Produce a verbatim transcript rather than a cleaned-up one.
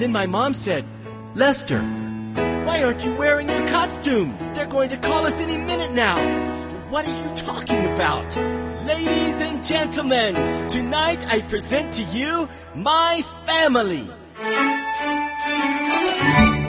Then my mom said, "Lester, why aren't you wearing your costume? They're going to call us any minute now." "What are you talking about?" "Ladies and gentlemen, tonight I present to you my family."